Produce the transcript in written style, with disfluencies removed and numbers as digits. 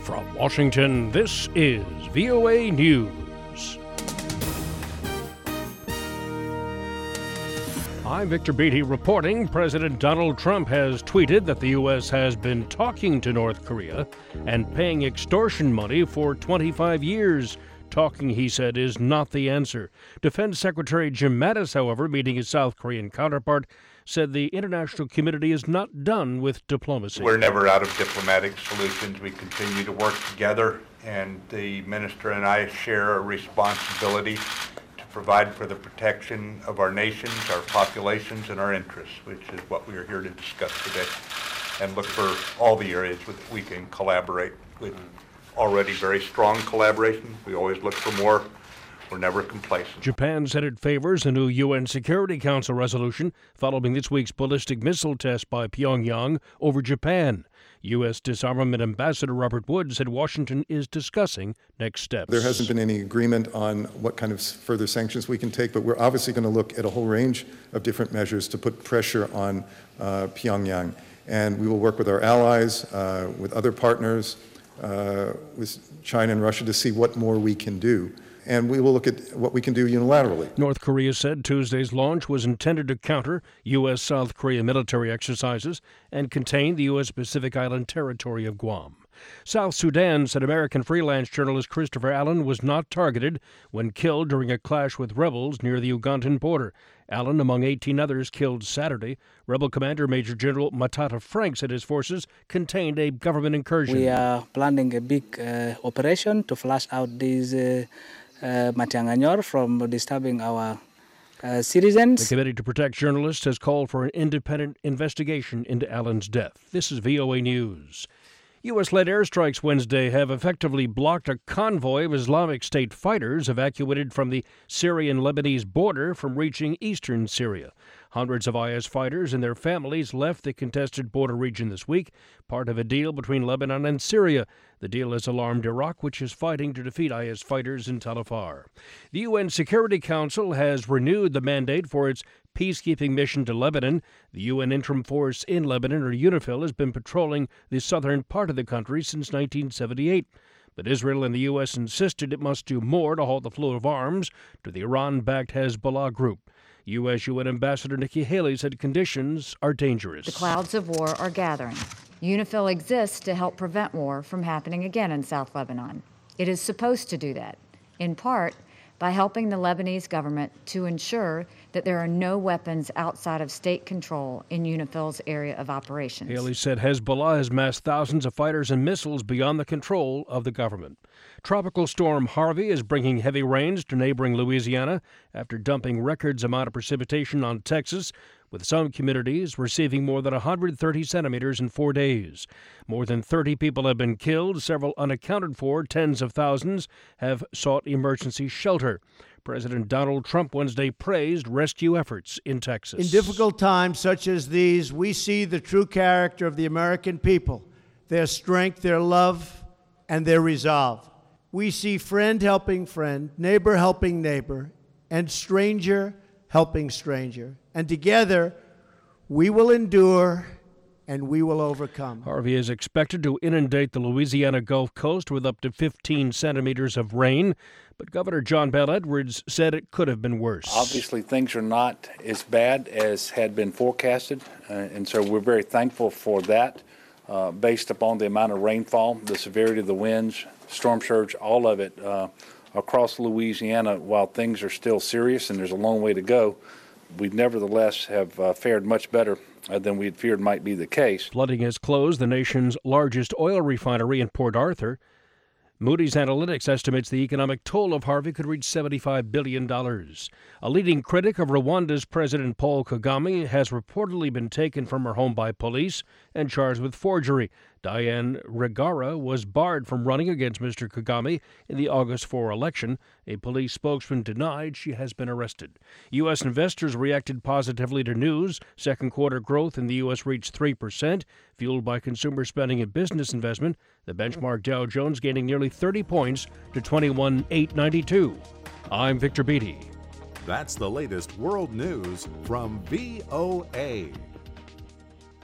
From Washington, this is VOA News. I'm Victor Beatty reporting. President Donald Trump has tweeted that the U.S. has been talking to North Korea and paying extortion money for 25 years. Talking, he said, is not the answer. Defense Secretary Jim Mattis, however, meeting his South Korean counterpart, said the international community is not done with diplomacy. We're never out of diplomatic solutions. We continue to work together, and the minister and I share a responsibility to provide for the protection of our nations, our populations, and our interests, which is what we are here to discuss today, and look for all the areas that we can collaborate with. Already very strong collaboration. We always look for more. We're never complacent. Japan said it favors a new UN Security Council resolution following this week's ballistic missile test by Pyongyang over Japan. U.S. Disarmament Ambassador Robert Wood said Washington is discussing next steps. There hasn't been any agreement on what kind of further sanctions we can take, but we're obviously going to look at a whole range of different measures to put pressure on Pyongyang. And we will work with our allies, with other partners, with China and Russia to see what more we can do. And we will look at what we can do unilaterally. North Korea said Tuesday's launch was intended to counter U.S.-South Korea military exercises and contain the U.S. Pacific Island territory of Guam. South Sudan said American freelance journalist Christopher Allen was not targeted when killed during a clash with rebels near the Ugandan border. Allen, among 18 others killed Saturday. Rebel Commander Major General Matata Frank said his forces contained a government incursion. We are planning a big operation to flush out these Matianganyor from disturbing our citizens. The Committee to Protect Journalists has called for an independent investigation into Allen's death. This is VOA News. U.S.-led airstrikes Wednesday have effectively blocked a convoy of Islamic State fighters evacuated from the Syrian-Lebanese border from reaching eastern Syria. Hundreds of IS fighters and their families left the contested border region this week, part of a deal between Lebanon and Syria. The deal has alarmed Iraq, which is fighting to defeat IS fighters in Tal Afar. The UN Security Council has renewed the mandate for its peacekeeping mission to Lebanon. The UN Interim Force in Lebanon, or UNIFIL, has been patrolling the southern part of the country since 1978. But Israel and the U.S. insisted it must do more to halt the flow of arms to the Iran-backed Hezbollah group. U.S. UN Ambassador Nikki Haley said conditions are dangerous. The clouds of war are gathering. UNIFIL exists to help prevent war from happening again in South Lebanon. It is supposed to do that, in part by helping the Lebanese government to ensure that there are no weapons outside of state control in UNIFIL's area of operations. Haley said Hezbollah has massed thousands of fighters and missiles beyond the control of the government. Tropical storm Harvey is bringing heavy rains to neighboring Louisiana after dumping records amount of precipitation on Texas, with some communities receiving more than 130 centimeters in 4 days. More than 30 people have been killed, several unaccounted for, tens of thousands have sought emergency shelter. President Donald Trump Wednesday praised rescue efforts in Texas. In difficult times such as these, we see the true character of the American people, their strength, their love, and their resolve. We see friend helping friend, neighbor helping neighbor, and stranger helping stranger. And together, we will endure and we will overcome. Harvey is expected to inundate the Louisiana Gulf Coast with up to 15 centimeters of rain, but Governor John Bel Edwards said it could have been worse. Obviously, things are not as bad as had been forecasted, and so we're very thankful for that, based upon the amount of rainfall, the severity of the winds, storm surge, all of it across Louisiana. While things are still serious and there's a long way to go, we nevertheless have fared much better than we had feared might be the case. Flooding has closed the nation's largest oil refinery in Port Arthur. Moody's Analytics estimates the economic toll of Harvey could reach $75 billion. A leading critic of Rwanda's President Paul Kagame has reportedly been taken from her home by police and charged with forgery. Diane Rwigara was barred from running against Mr. Kagame in the August 4 election. A police spokesman denied she has been arrested. U.S. investors reacted positively to news. Second quarter growth in the U.S. reached 3%, fueled by consumer spending and business investment. The benchmark Dow Jones gaining nearly 30 points to 21,892. I'm Victor Beatty. That's the latest world news from VOA.